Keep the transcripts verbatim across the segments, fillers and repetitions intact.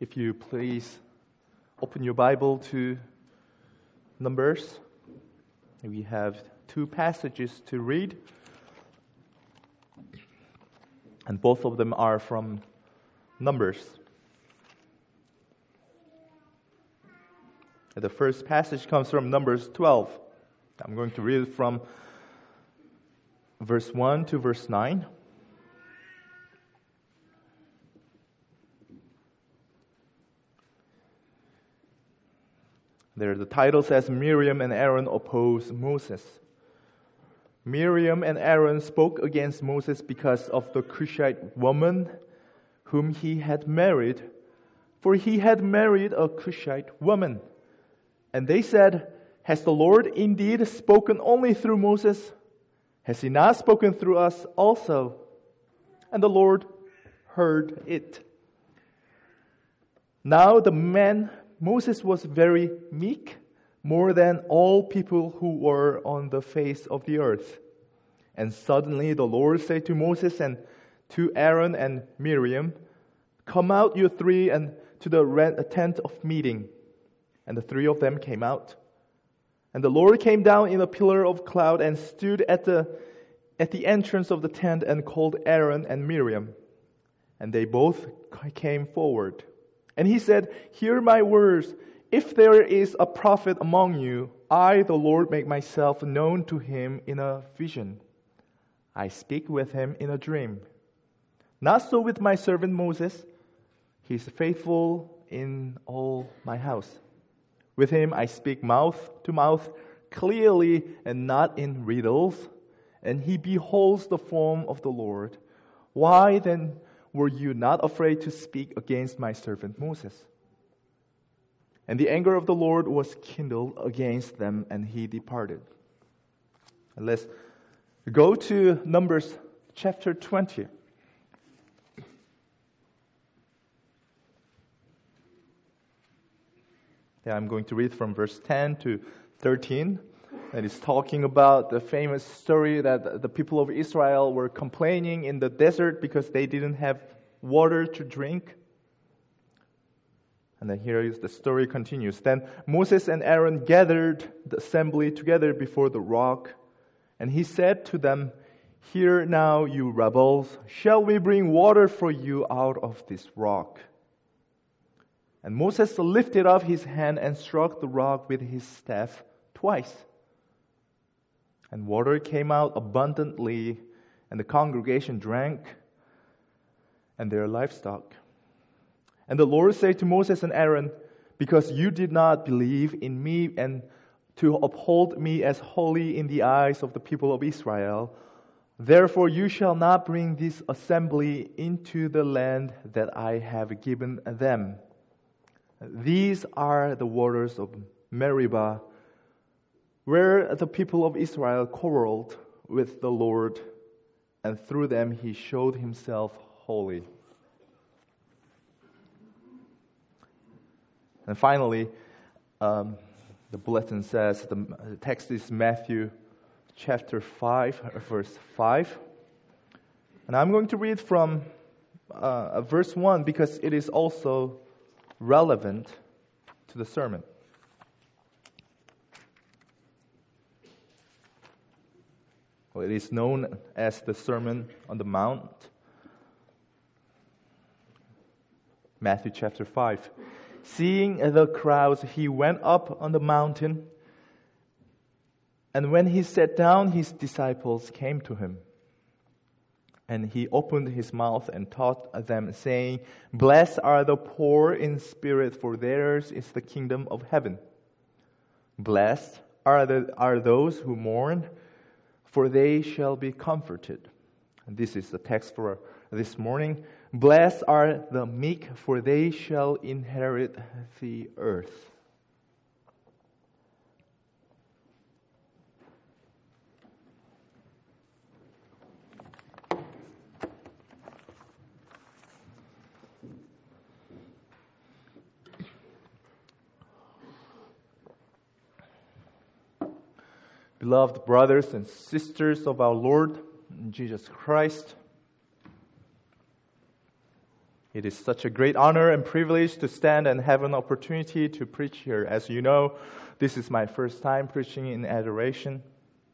If you please open your Bible to Numbers. We have two passages to read, and both of them are from Numbers. The first passage comes from Numbers twelve. I'm going to read it from verse one to verse nine. There, the title says, Miriam and Aaron oppose Moses. Miriam and Aaron spoke against Moses because of the Cushite woman whom he had married, for he had married a Cushite woman. And they said, Has the Lord indeed spoken only through Moses? Has he not spoken through us also? And the Lord heard it. Now the man Moses was very meek, more than all people who were on the face of the earth. And suddenly the Lord said to Moses and to Aaron and Miriam, Come out, you three, and to the tent of meeting. And the three of them came out. And the Lord came down in a pillar of cloud and stood at the at the entrance of the tent and called Aaron and Miriam. And they both came forward. And he said, Hear my words. If there is a prophet among you, I, the Lord, make myself known to him in a vision. I speak with him in a dream. Not so with my servant Moses. He is faithful in all my house. With him I speak mouth to mouth, clearly and not in riddles. And he beholds the form of the Lord. Why then were you not afraid to speak against my servant Moses? And the anger of the Lord was kindled against them, and he departed. And let's go to Numbers chapter twenty. Yeah, I'm going to read from verse ten to thirteen. And it's talking about the famous story that the people of Israel were complaining in the desert because they didn't have water to drink. And then here is the story continues. Then Moses and Aaron gathered the assembly together before the rock. And he said to them, Hear now, you rebels, shall we bring water for you out of this rock? And Moses lifted up his hand and struck the rock with his staff twice. And water came out abundantly, and the congregation drank, and their livestock. And the Lord said to Moses and Aaron, Because you did not believe in me and to uphold me as holy in the eyes of the people of Israel, therefore you shall not bring this assembly into the land that I have given them. These are the waters of Meribah, where the people of Israel quarreled with the Lord, and through them he showed himself holy. And finally, um, the bulletin says the, the text is Matthew chapter five, verse five. And I'm going to read from uh, verse one because it is also relevant to the sermon. Well, it is known as the Sermon on the Mount. Matthew chapter five. Seeing the crowds, he went up on the mountain, and when he sat down, his disciples came to him. And he opened his mouth and taught them, saying, Blessed are the poor in spirit, for theirs is the kingdom of heaven. Blessed are the are those who mourn, for they shall be comforted. And this is the text for this morning. Blessed are the meek, for they shall inherit the earth. Beloved brothers and sisters of our Lord Jesus Christ, It is such a great honor and privilege to stand and have an opportunity to preach here. As you know, this is my first time preaching in adoration.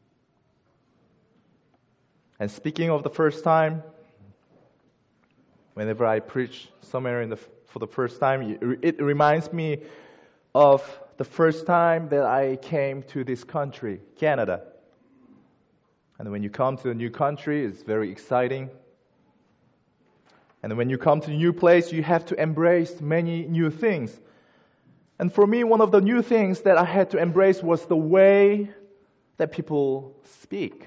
And speaking of the first time, whenever I preach somewhere in the, for the first time, it reminds me of the first time that I came to this country, Canada. And when you come to a new country, it's very exciting. And when you come to a new place, you have to embrace many new things. And for me, one of the new things that I had to embrace was the way that people speak.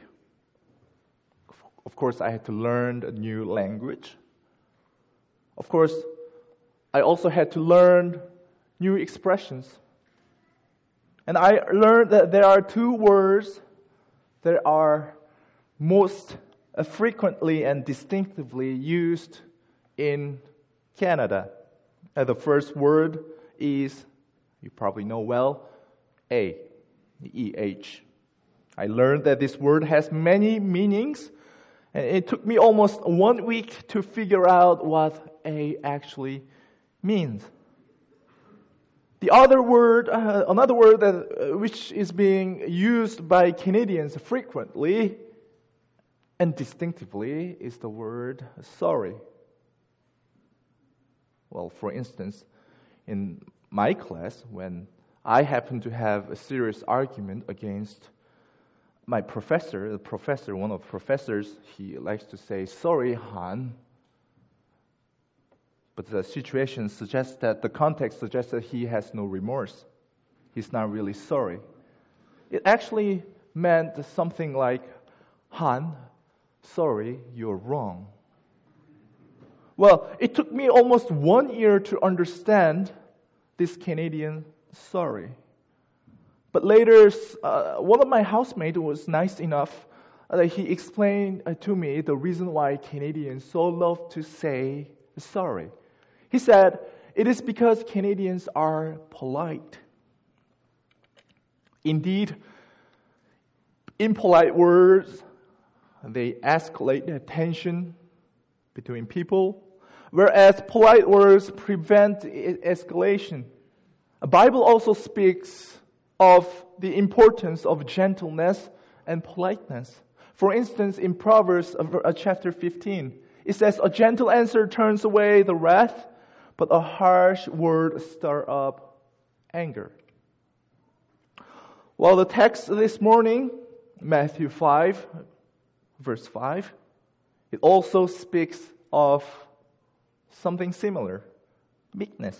Of course, I had to learn a new language. Of course, I also had to learn new expressions. And I learned that there are two words that are most frequently and distinctively used in Canada. And the first word is, you probably know well, A, E H. I learned that this word has many meanings, and it took me almost one week to figure out what A actually means. The other word, uh, another word that uh, which is being used by Canadians frequently and distinctively is the word sorry. Well, for instance, in my class, when I happen to have a serious argument against my professor, the professor, one of the professors, he likes to say, "Sorry, Han." But the situation suggests that, the context suggests that he has no remorse. He's not really sorry. It actually meant something like, "Han, sorry, you're wrong." Well, it took me almost one year to understand this Canadian sorry. But later, uh, one of my housemates was nice enough that he explained uh, to me the reason why Canadians so love to say sorry. He said, it is because Canadians are polite. Indeed, impolite words, they escalate the tension between people, whereas polite words prevent escalation. The Bible also speaks of the importance of gentleness and politeness. For instance, in Proverbs chapter fifteen, it says, "A gentle answer turns away the wrath, but a harsh word stirs up anger." Well, the text this morning, Matthew five, verse five, it also speaks of something similar, meekness.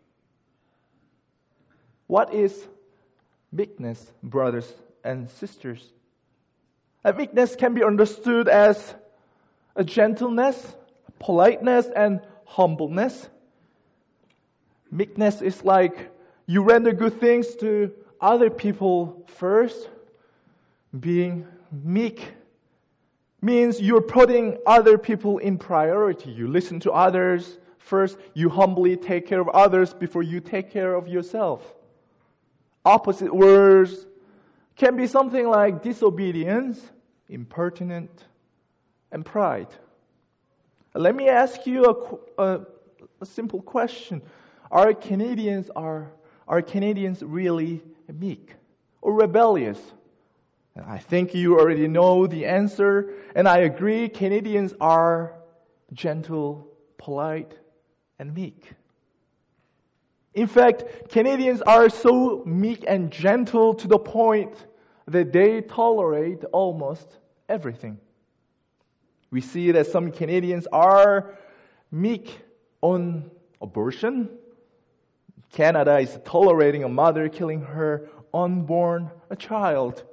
What is meekness, brothers and sisters? And meekness can be understood as a gentleness, politeness, and humbleness. Meekness is like you render good things to other people first. Being meek means you're putting other people in priority. You listen to others first. You humbly take care of others before you take care of yourself. Opposite words can be something like disobedience, impertinent, and pride. Let me ask you a, a, a simple question. Are Canadians are, are Canadians really meek or rebellious? And I think you already know the answer, and I agree, Canadians are gentle, polite, and meek. In fact, Canadians are so meek and gentle to the point that they tolerate almost everything. We see that some Canadians are meek on abortion. Canada is tolerating a mother killing her unborn child.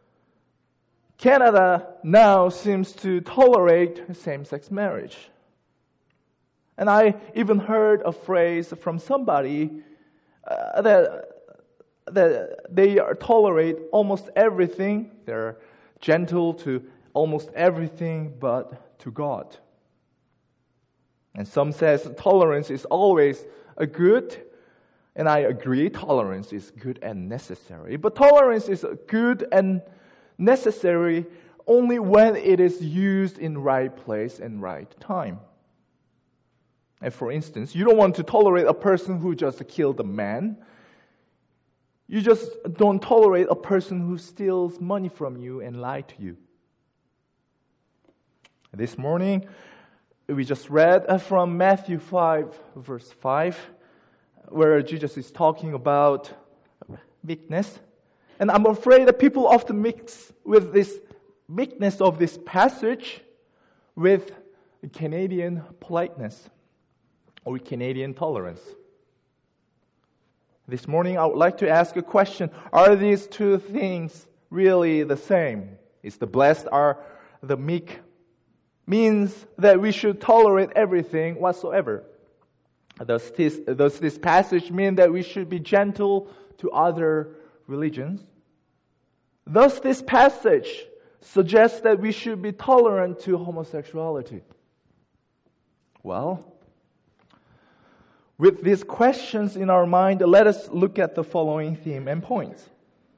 Canada now seems to tolerate same-sex marriage. And I even heard a phrase from somebody uh, that, that they tolerate almost everything. They're gentle to almost everything but to God. And some says tolerance is always a good, and I agree, tolerance is good and necessary. But tolerance is good and necessary only when it is used in right place and right time. And for instance, you don't want to tolerate a person who just killed a man. You just don't tolerate a person who steals money from you and lies to you. This morning, we just read from Matthew five, verse five, where Jesus is talking about meekness. And I'm afraid that people often mix with this meekness of this passage with Canadian politeness or Canadian tolerance. This morning, I would like to ask a question. Are these two things really the same? Is the blessed or the meek means that we should tolerate everything whatsoever? Does this, does this passage mean that we should be gentle to other religions? Does this passage suggest that we should be tolerant to homosexuality? Well, with these questions in our mind, let us look at the following theme and points.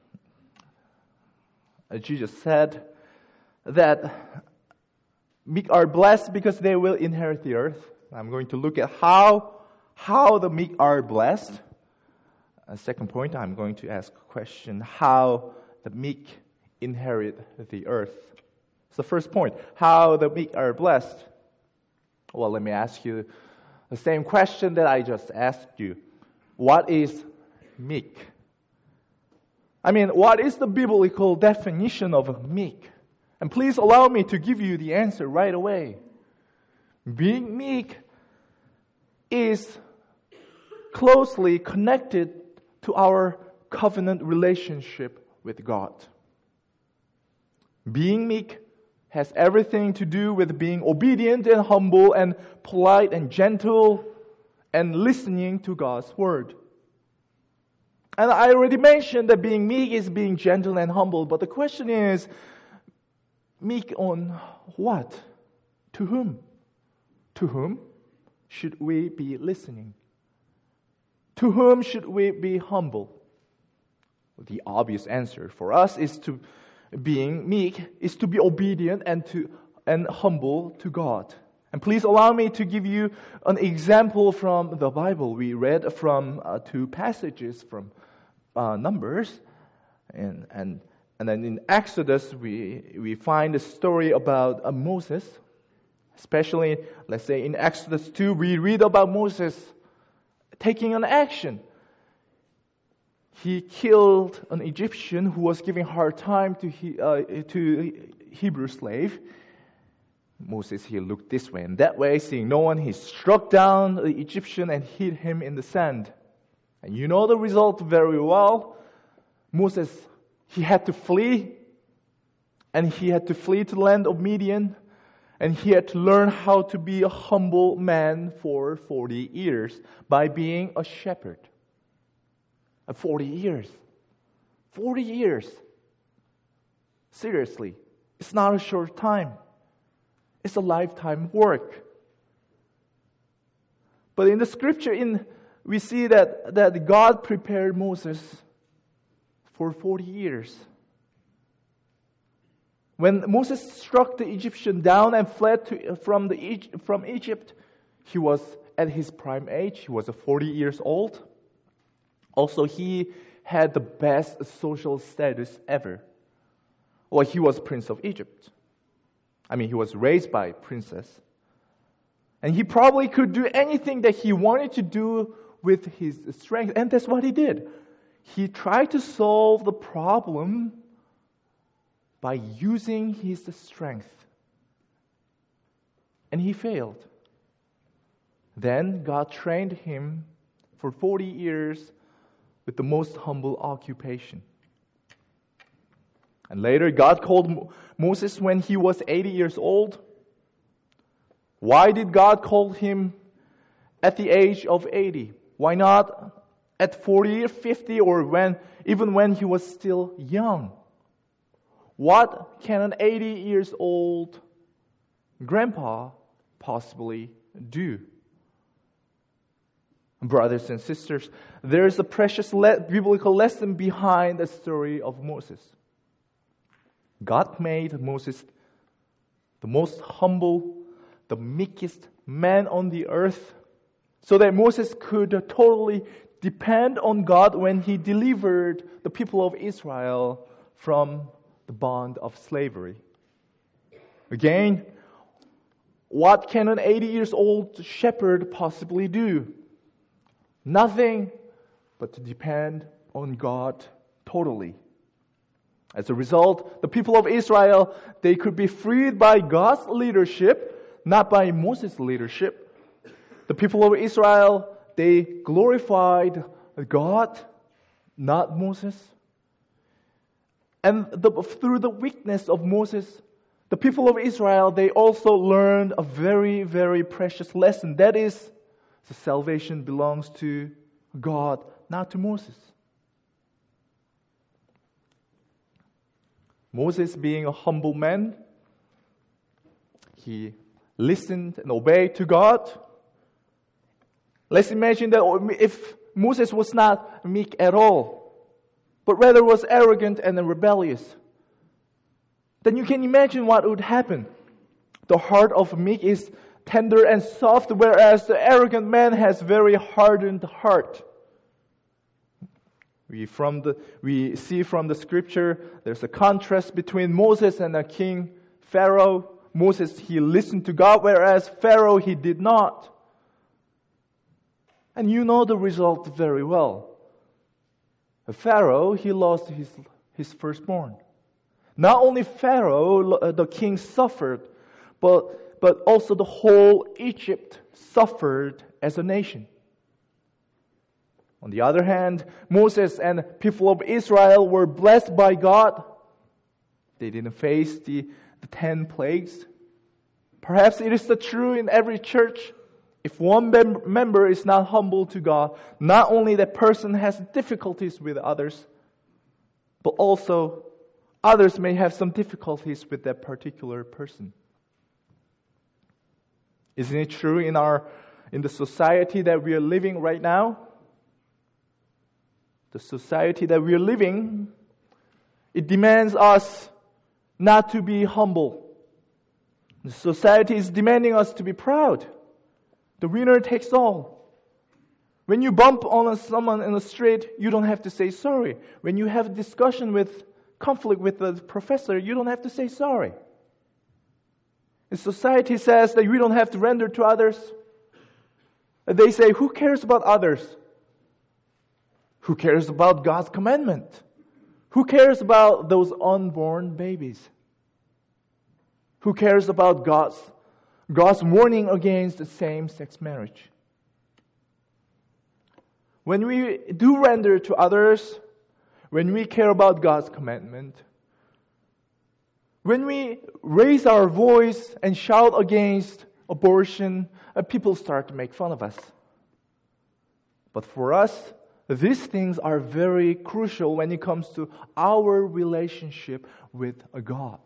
Jesus said that meek are blessed because they will inherit the earth. I'm going to look at how, how the meek are blessed. A second point, I'm going to ask a question, how the meek inherit the earth. So the first point, how the meek are blessed. Well, let me ask you the same question that I just asked you. What is meek? I mean, what is the biblical definition of meek? And please allow me to give you the answer right away. Being meek is closely connected to our covenant relationship with God. Being meek has everything to do with being obedient and humble and polite and gentle and listening to God's word. And I already mentioned that being meek is being gentle and humble, but the question is, meek on what? To whom? To whom should we be listening? To whom should we be humble? The obvious answer for us is to being meek is to be obedient and to and humble to God. And please allow me to give you an example from the Bible. We read from uh, two passages from uh, Numbers, and and and then in Exodus we we find a story about uh, Moses. Especially, let's say in Exodus two, we read about Moses taking an action. He killed an Egyptian who was giving hard time to he, uh, to Hebrew slave. Moses, he looked this way and that way, seeing no one, he struck down the Egyptian and hid him in the sand. And you know the result very well. Moses, he had to flee, and he had to flee to the land of Midian, and he had to learn how to be a humble man for forty years by being a shepherd. forty years. forty years. Seriously. It's not a short time. It's a lifetime work. But in the scripture, in we see that, that God prepared Moses for forty years. When Moses struck the Egyptian down and fled to, from, the, from Egypt, he was at his prime age. He was forty years old. Also, he had the best social status ever. Well, he was Prince of Egypt. I mean, he was raised by a princess. And he probably could do anything that he wanted to do with his strength. And that's what he did. He tried to solve the problem by using his strength. And he failed. Then God trained him for forty years with the most humble occupation. And later, God called Moses when he was eighty years old. Why did God call him at the age of eighty? Why not at forty or fifty, or when even when he was still young? What can an eighty years old grandpa possibly do? Brothers and sisters, there is a precious le- biblical lesson behind the story of Moses. God made Moses the most humble, the meekest man on the earth so that Moses could totally depend on God when he delivered the people of Israel from the bond of slavery. Again, what can an eighty years old shepherd possibly do? Nothing but to depend on God totally. As a result, the people of Israel, they could be freed by God's leadership, not by Moses' leadership. The people of Israel, they glorified God, not Moses. And the, through the weakness of Moses, the people of Israel, they also learned a very, very precious lesson. That is, the salvation belongs to God, not to Moses. Moses, being a humble man, he listened and obeyed to God. Let's imagine that if Moses was not meek at all, but rather was arrogant and rebellious, then you can imagine what would happen. The heart of meek is tender and soft, whereas the arrogant man has very hardened heart. We from the we see from the scripture there's a contrast between Moses and the king Pharaoh. Moses, he listened to God, whereas Pharaoh, he did not. And you know the result very well. Pharaoh, he lost his, his firstborn. Not only Pharaoh, the king, suffered, but, but also the whole Egypt suffered as a nation. On the other hand, Moses and people of Israel were blessed by God. They didn't face the, the ten plagues. Perhaps it is the true in every church. If one mem- member is not humble to God, not only that person has difficulties with others, but also others may have some difficulties with that particular person. Isn't it true in our in the society that we are living right now? The society that we are living, it demands us not to be humble. The society is demanding us to be proud. The winner takes all. When you bump on a, someone in the street, you don't have to say sorry. When you have a discussion with, conflict with the professor, you don't have to say sorry. The society says that we don't have to render to others. They say, who cares about others? Who cares about God's commandment? Who cares about those unborn babies? Who cares about God's God's warning against same-sex marriage? When we do render to others, when we care about God's commandment, when we raise our voice and shout against abortion, uh, people start to make fun of us. But for us, these things are very crucial when it comes to our relationship with God.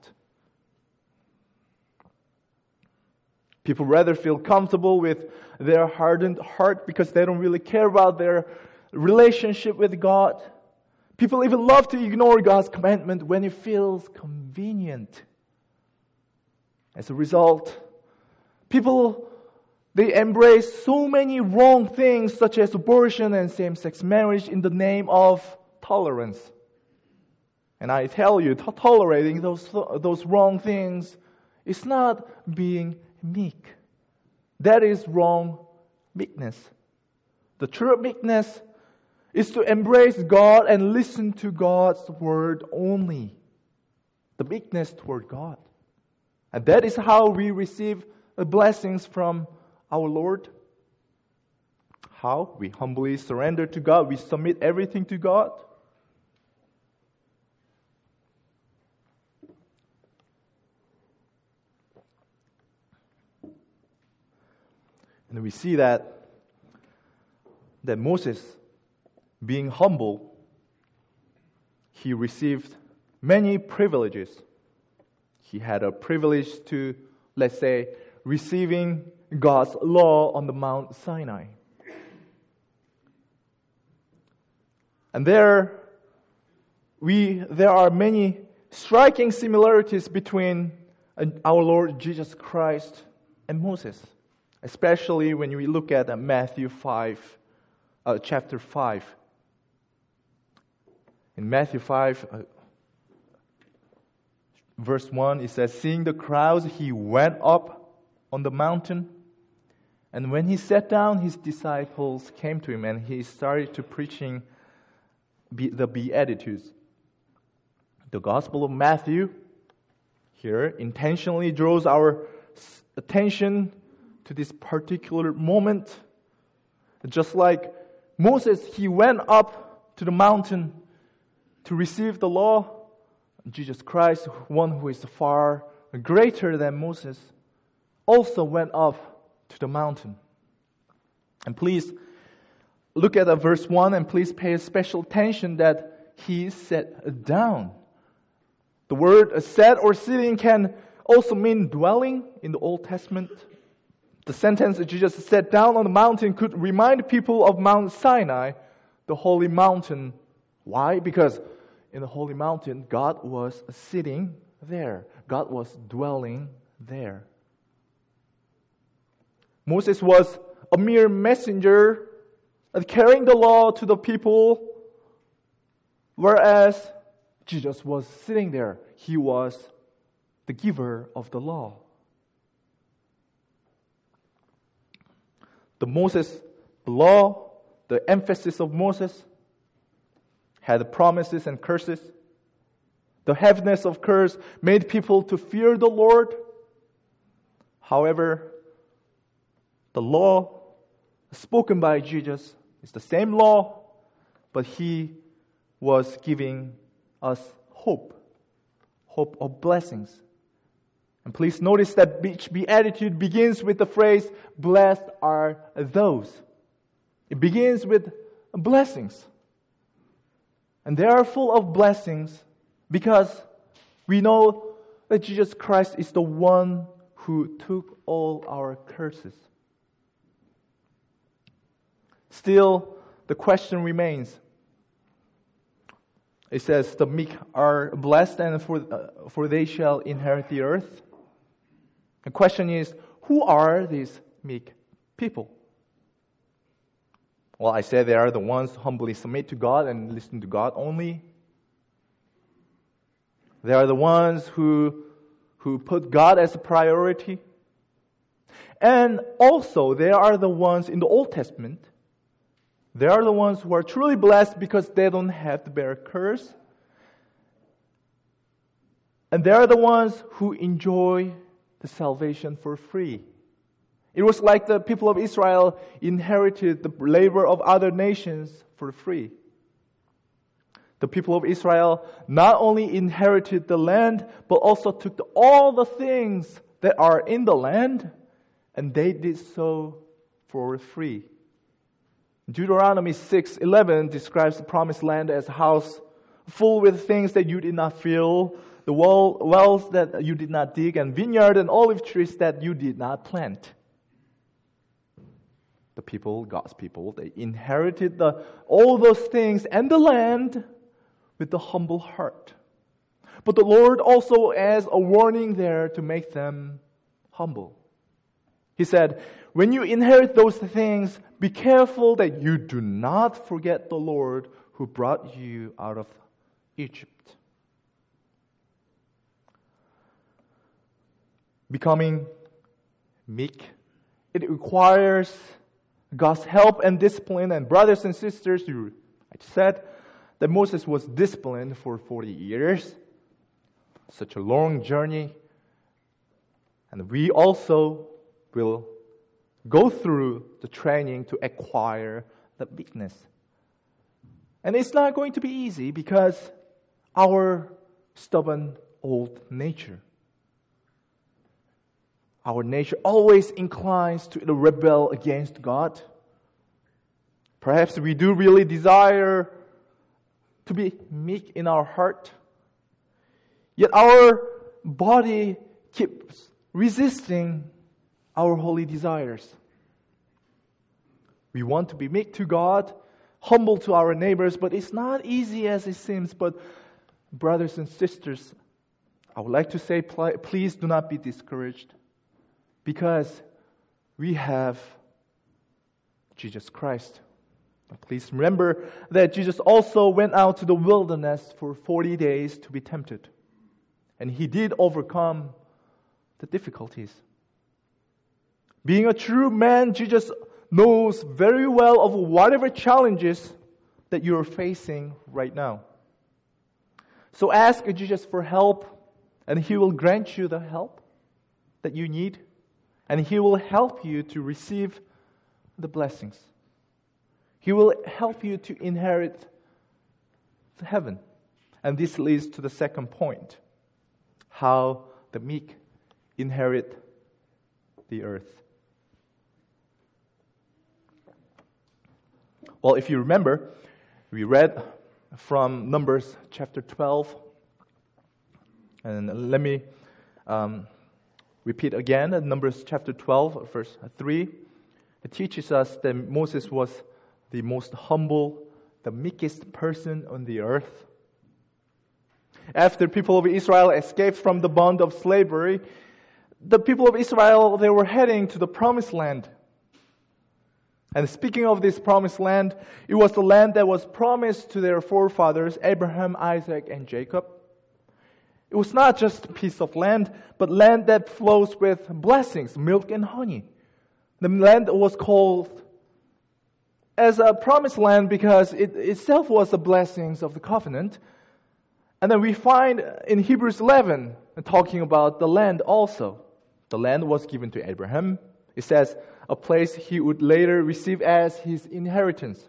People rather feel comfortable with their hardened heart because they don't really care about their relationship with God. People even love to ignore God's commandment when it feels convenient. As a result, people, they embrace so many wrong things such as abortion and same-sex marriage in the name of tolerance. And I tell you, to- tolerating those, those wrong things is not being meek. That is wrong meekness. The true meekness is to embrace God and listen to God's word only. The meekness toward God. And that is how we receive the blessings from our Lord. How? We humbly surrender to God. We submit everything to God. And we see that, that Moses, being humble, he received many privileges. He had a privilege to, let's say, receiving God's law on the Mount Sinai. And there, we there are many striking similarities between our Lord Jesus Christ and Moses. especially when we look at Matthew five, uh, chapter five. In Matthew five, uh, verse one, it says, "Seeing the crowds, he went up on the mountain. And when he sat down, his disciples came to him, and he started to preaching the Beatitudes." The Gospel of Matthew here intentionally draws our attention to this particular moment. Just like Moses, he went up to the mountain to receive the law. Jesus Christ, one who is far greater than Moses, also went up to the mountain. And please look at verse one, and please pay special attention that he sat down. The word sat or sitting can also mean dwelling in the Old Testament. The sentence that Jesus sat down on the mountain could remind people of Mount Sinai, the holy mountain. Why? Because in the holy mountain, God was sitting there. God was dwelling there. Moses was a mere messenger carrying the law to the people, whereas Jesus was sitting there. He was the giver of the law. The Moses the law, the emphasis of Moses, had promises and curses. The heaviness of curse made people to fear the Lord. However, the law spoken by Jesus is the same law, but He was giving us hope, hope of blessings. And please notice that each beatitude begins with the phrase, "Blessed are those." It begins with blessings. And they are full of blessings because we know that Jesus Christ is the one who took all our curses. Still, the question remains. It says, "The meek are blessed, and for, uh, for they shall inherit the earth." The question is, who are these meek people? Well, I said they are the ones who humbly submit to God and listen to God only. They are the ones who, who put God as a priority. And also, they are the ones in the Old Testament. They are the ones who are truly blessed because they don't have to bear a curse. And they are the ones who enjoy the salvation for free. It was like the people of Israel inherited the labor of other nations for free. The people of Israel not only inherited the land, but also took the, all the things that are in the land, and they did so for free. Deuteronomy six eleven describes the promised land as a house full with things that you did not fill, the well, wells that you did not dig, and vineyard and olive trees that you did not plant. The people, God's people, they inherited the, all those things and the land with the humble heart. But the Lord also adds a warning there to make them humble. He said, when you inherit those things, be careful that you do not forget the Lord who brought you out of Egypt. Becoming meek, it requires God's help and discipline. And brothers and sisters, you, I said that Moses was disciplined for forty years. Such a long journey. And we also will go through the training to acquire the meekness. And it's not going to be easy because our stubborn old nature, our nature always inclines to rebel against God. Perhaps we do really desire to be meek in our heart. Yet our body keeps resisting our holy desires. We want to be meek to God, humble to our neighbors, but it's not easy as it seems. But brothers and sisters, I would like to say, please do not be discouraged, because we have Jesus Christ. Please remember that Jesus also went out to the wilderness for forty days to be tempted. And He did overcome the difficulties. Being a true man, Jesus knows very well of whatever challenges that you are facing right now. So ask Jesus for help, and He will grant you the help that you need, and He will help you to receive the blessings. He will help you to inherit heaven. And this leads to the second point, how the meek inherit the earth. Well, if you remember, we read from Numbers chapter twelve. And let me um, repeat again, Numbers chapter twelve, verse three. It teaches us that Moses was the most humble, the meekest person on the earth. After the people of Israel escaped from the bond of slavery, the people of Israel, they were heading to the promised land. And speaking of this promised land, it was the land that was promised to their forefathers, Abraham, Isaac, and Jacob. It was not just a piece of land, but land that flows with blessings, milk and honey. The land was called as a promised land because it itself was the blessings of the covenant. And then we find in Hebrews eleven, talking about the land also. The land was given to Abraham. It says, a place he would later receive as his inheritance.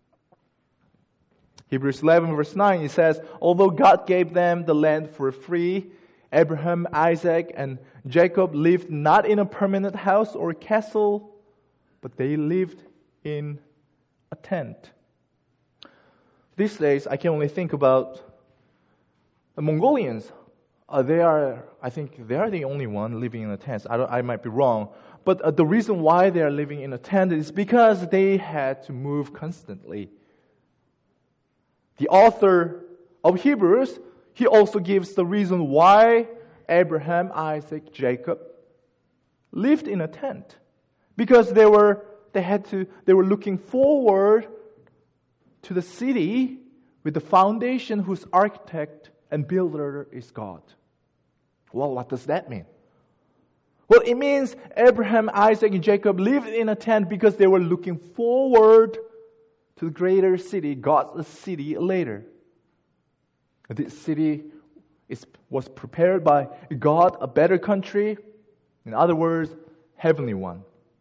Hebrews eleven verse nine, it says, although God gave them the land for free, Abraham, Isaac, and Jacob lived not in a permanent house or castle, but they lived in a tent. These days, I can only think about the Mongolians. Uh, they are, I think, they are the only one living in a tent. I, don't, I might be wrong. But uh, the reason why they are living in a tent is because they had to move constantly. The author of Hebrews, he also gives the reason why Abraham, Isaac, Jacob lived in a tent. Because they were they had to they were looking forward to the city with the foundation whose architect and builder is God. Well, what does that mean? Well, it means Abraham, Isaac, and Jacob lived in a tent because they were looking forward to the greater city, God's city later. This city is, was prepared by God, a better country. In other words, heavenly one.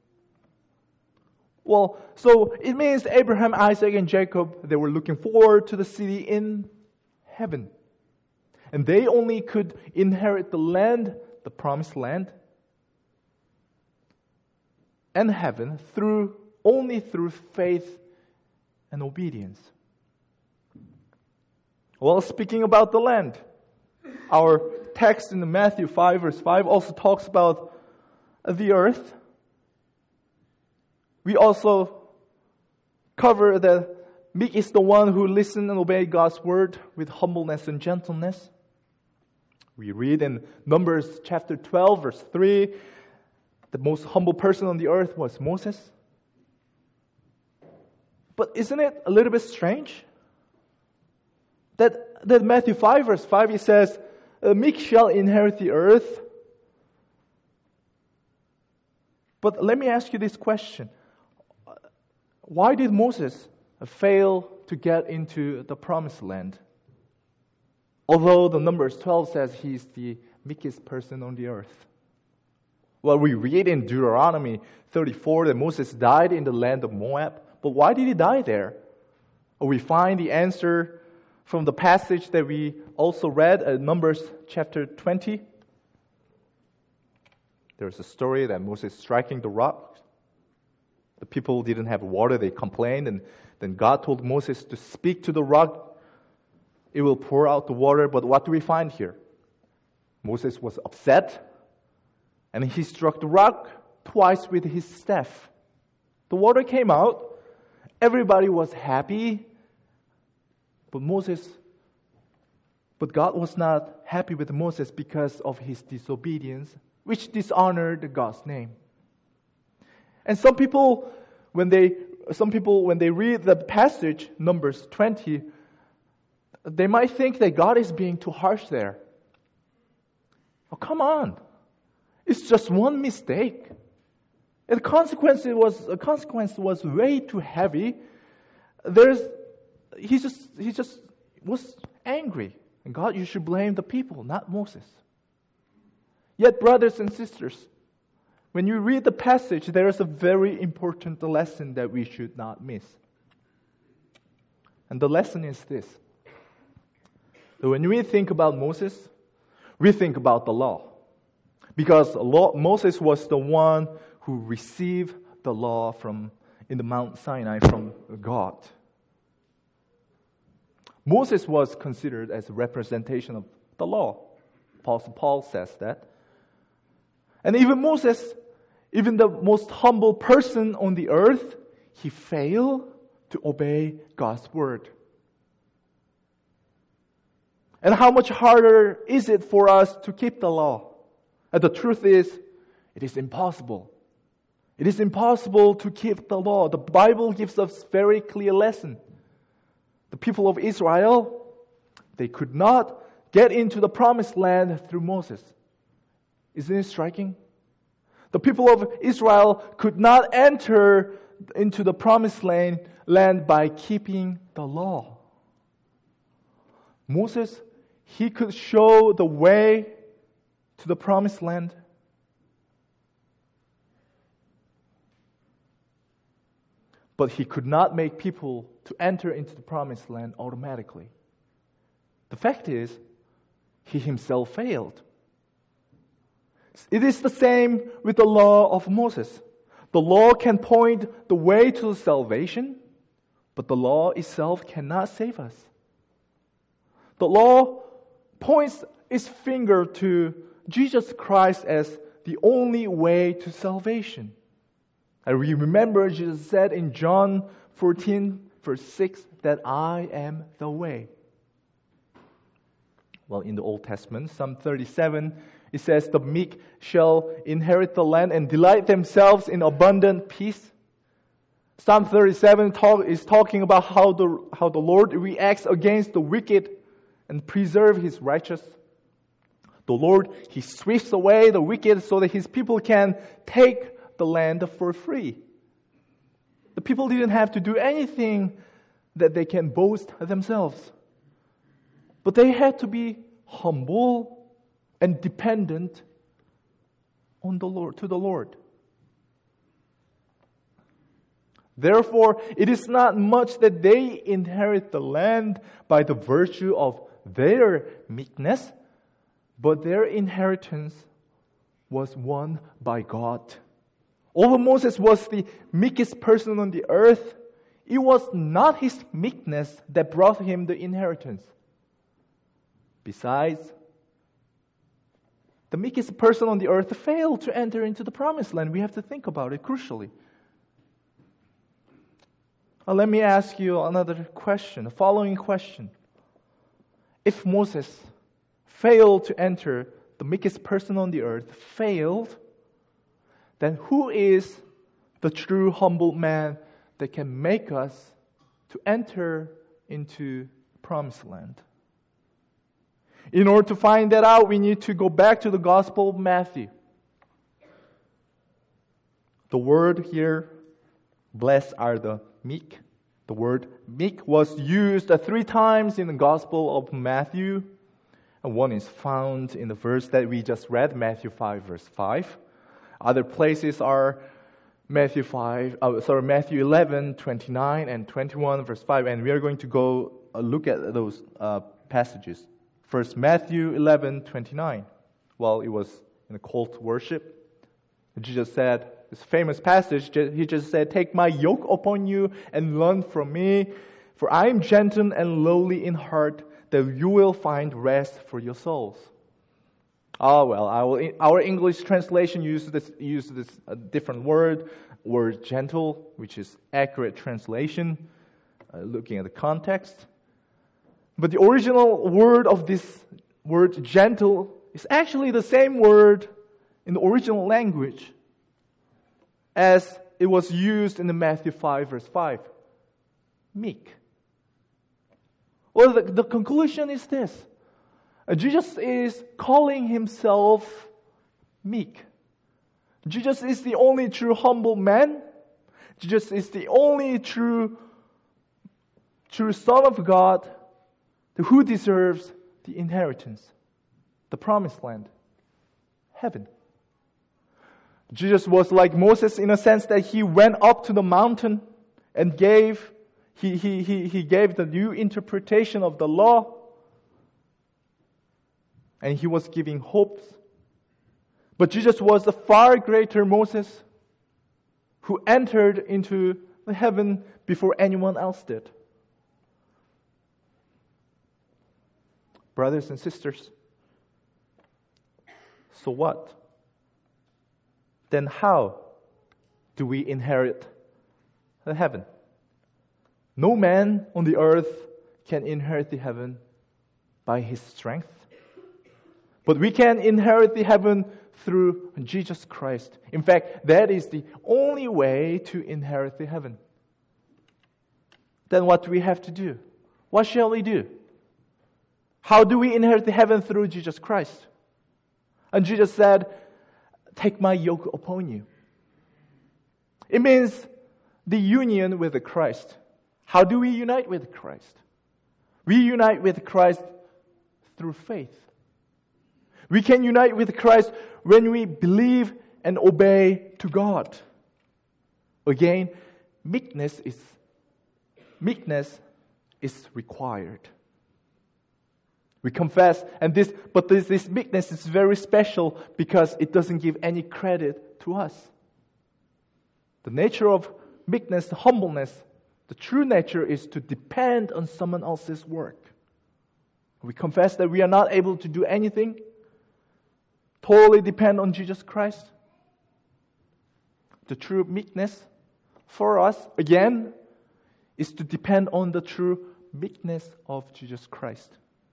Well, so it means Abraham, Isaac, and Jacob, they were looking forward to the city in heaven. And they only could inherit the land, the promised land, and heaven through only through faith and obedience. Well, speaking about the land, our text in Matthew five verse five also talks about the earth. We also cover that meek is the one who listens and obeys God's word with humbleness and gentleness. We read in Numbers chapter twelve verse three, the most humble person on the earth was Moses. But isn't it a little bit strange that, that Matthew five verse five, it says, meek shall inherit the earth. But let me ask you this question. Why did Moses fail to get into the promised land? Although the Numbers twelve says he's the meekest person on the earth. Well, we read in Deuteronomy thirty-four that Moses died in the land of Moab. But why did he die there? We find the answer from the passage that we also read in Numbers chapter twenty. There's a story that Moses striking the rock. The people didn't have water, they complained, and then God told Moses to speak to the rock. It will pour out the water, but what do we find here? Moses was upset, and he struck the rock twice with his staff. The water came out. Everybody was happy, but Moses, but God was not happy with Moses because of his disobedience, which dishonored God's name. And some people, when they some people when they read the passage, Numbers twenty, they might think that God is being too harsh there. Oh, come on. It's just one mistake. And the consequence was the consequence was way too heavy. There's he just he just was angry. And God, you should blame the people, not Moses. Yet, brothers and sisters, when you read the passage, there is a very important lesson that we should not miss. And the lesson is this. That when we think about Moses, we think about the law. Because law, Moses was the one who received the law from in the Mount Sinai from God. Moses was considered as a representation of the law. Apostle Paul says that. And even Moses, even the most humble person on the earth, he failed to obey God's word. And how much harder is it for us to keep the law? And the truth is, it is impossible. It is impossible to keep the law. The Bible gives us very clear lesson. The people of Israel, they could not get into the promised land through Moses. Isn't it striking? The people of Israel could not enter into the promised land, land by keeping the law. Moses, he could show the way to the promised land. But he could not make people to enter into the promised land automatically. The fact is, he himself failed. It is the same with the law of Moses. The law can point the way to salvation, but the law itself cannot save us. The law points its finger to Jesus Christ as the only way to salvation. And we remember Jesus said in John fourteen, verse six, that I am the way. Well, in the Old Testament, Psalm thirty-seven, it says, the meek shall inherit the land and delight themselves in abundant peace. Psalm thirty-seven talk, is talking about how the, how the Lord reacts against the wicked and preserve His righteous. The Lord, He sweeps away the wicked so that His people can take the land for free. The people didn't have to do anything that they can boast themselves. But they had to be humble and dependent on the Lord, to the Lord. Therefore, it is not much that they inherit the land by the virtue of their meekness, but their inheritance was won by God. Although Moses was the meekest person on the earth, it was not his meekness that brought him the inheritance. Besides, the meekest person on the earth failed to enter into the promised land. We have to think about it crucially. Now, let me ask you another question, the following question. If Moses failed to enter, the meekest person on the earth failed, then who is the true humble man that can make us to enter into the promised land? In order to find that out, we need to go back to the Gospel of Matthew. The word here, blessed are the meek. The word meek was used three times in the Gospel of Matthew. And one is found in the verse that we just read, Matthew five, verse five. Other places are Matthew five, oh, sorry, Matthew eleven, twenty-nine and twenty-one, verse five. And we are going to go uh, look at those uh, passages. First, Matthew eleven, twenty-nine. Well, it was in a call to worship. Jesus said, this famous passage, He just said, take my yoke upon you and learn from me, for I am gentle and lowly in heart, that you will find rest for your souls. Oh, well, our, our English translation uses this, uses this uh, different word, word gentle, which is accurate translation, uh, looking at the context. But the original word of this word gentle is actually the same word in the original language as it was used in the Matthew five, verse five. Meek. Well, the, the conclusion is this. Jesus is calling himself meek. Jesus is the only true humble man. Jesus is the only true, true Son of God who deserves the inheritance, the promised land, heaven. Jesus was like Moses in a sense that he went up to the mountain and gave he, he, he, he gave the new interpretation of the law. And he was giving hopes. But Jesus was the far greater Moses who entered into the heaven before anyone else did. Brothers and sisters, so what? Then how do we inherit the heaven? No man on the earth can inherit the heaven by his strength. But we can inherit the heaven through Jesus Christ. In fact, that is the only way to inherit the heaven. Then what do we have to do? What shall we do? How do we inherit the heaven through Jesus Christ? And Jesus said, take my yoke upon you. It means the union with Christ. How do we unite with Christ? We unite with Christ through faith. We can unite with Christ when we believe and obey to God. Again, meekness is meekness is required. We confess, and this, but this, this meekness is very special because it doesn't give any credit to us. The nature of meekness, the humbleness, the true nature is to depend on someone else's work. We confess that we are not able to do anything. Totally depend on Jesus Christ. The true meekness for us, again, is to depend on the true meekness of Jesus Christ.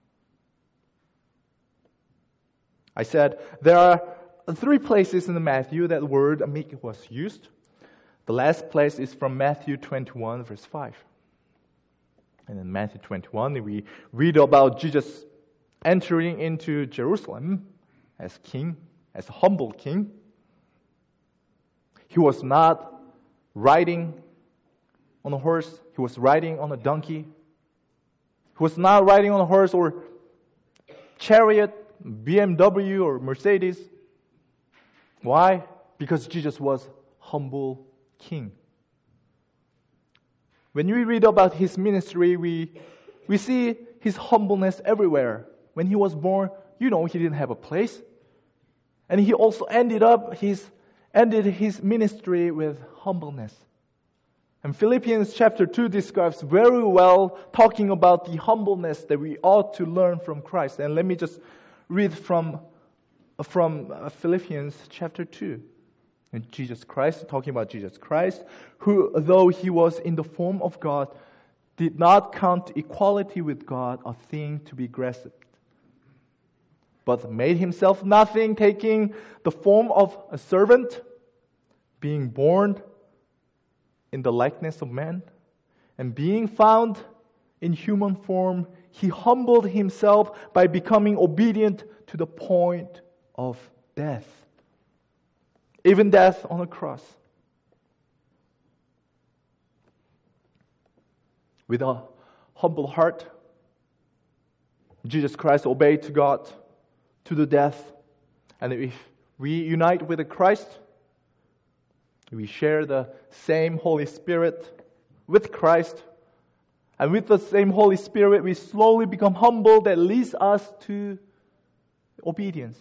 I said there are three places in Matthew that the word meek was used. The last place is from Matthew twenty-one, verse five. And in Matthew twenty-one, we read about Jesus entering into Jerusalem as king, as a humble king. He was not riding on a horse. He was riding on a donkey. He was not riding on a horse or chariot, B M W or Mercedes. Why? Because Jesus was humble king. When we read about his ministry, we, we see his humbleness everywhere. When he was born, you know, he didn't have a place. And he also ended up his ended his ministry with humbleness. And Philippians chapter two describes very well talking about the humbleness that we ought to learn from Christ. And let me just read from, from Philippians chapter two. And Jesus Christ, talking about Jesus Christ, who, though he was in the form of God, did not count equality with God a thing to be grasped, but made himself nothing, taking the form of a servant, being born in the likeness of man, and being found in human form, he humbled himself by becoming obedient to the point of death, even death on a cross. With a humble heart, Jesus Christ obeyed to God to the death. And if we unite with Christ, we share the same Holy Spirit with Christ. And with the same Holy Spirit, we slowly become humble that leads us to obedience.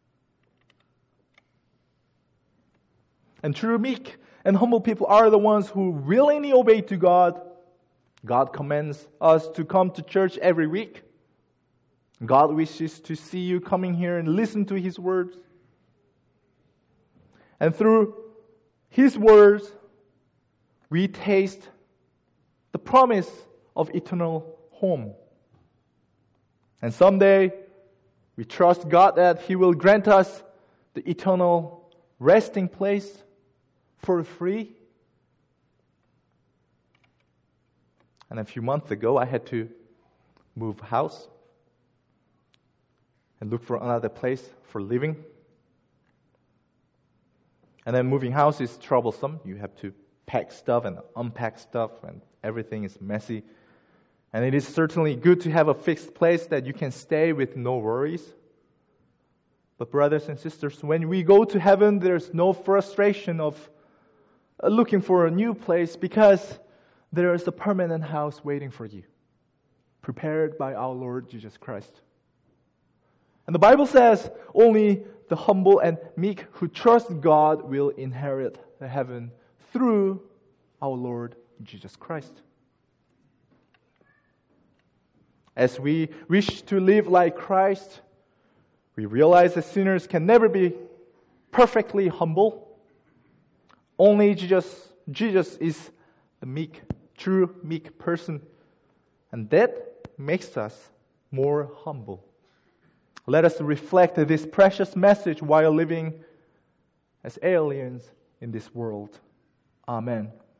And true meek and humble people are the ones who willingly obey to God. God commands us to come to church every week. God wishes to see you coming here and listen to His words. And through His words, we taste the promise of eternal home. And someday, we trust God that He will grant us the eternal resting place for free And a few months ago, I had to move house and look for another place for living. And then moving house is troublesome. You have to pack stuff and unpack stuff, and everything is messy. And it is certainly good to have a fixed place that you can stay with no worries. But brothers and sisters, when we go to heaven, there's no frustration of looking for a new place, because there is a permanent house waiting for you, prepared by our Lord Jesus Christ. And the Bible says only the humble and meek who trust God will inherit the heaven through our Lord Jesus Christ. As we wish to live like Christ, we realize that sinners can never be perfectly humble. Only Jesus, Jesus is the meek, true meek person, and that makes us more humble. Let us reflect this precious message while living as aliens in this world. Amen.